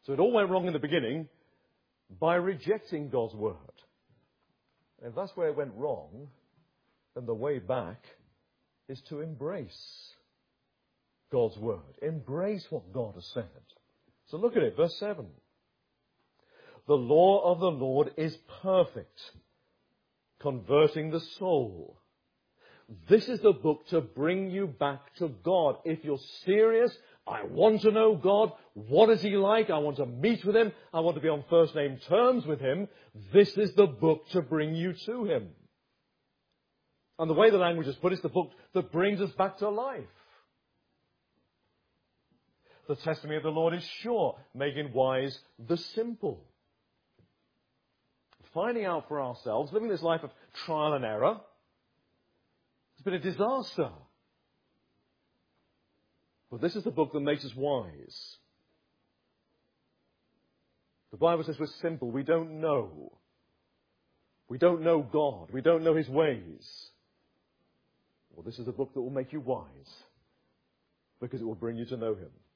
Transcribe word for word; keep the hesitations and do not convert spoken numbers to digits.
So it all went wrong in the beginning by rejecting God's word. And if that's where it went wrong, then the way back is to embrace God's word. Embrace what God has said. So look at it, verse seven. The law of the Lord is perfect, converting the soul. This is the book to bring you back to God. If you're serious, I want to know God. What is He like? I want to meet with Him. I want to be on first name terms with Him. This is the book to bring you to Him. And the way the language is put, it's the book that brings us back to life. The testimony of the Lord is sure, making wise the simple. Finding out for ourselves, living this life of trial and error, it's been a disaster. But this is the book that makes us wise. The Bible says we're simple. We don't know. We don't know God. We don't know His ways. Well, this is a book that will make you wise, because it will bring you to know Him.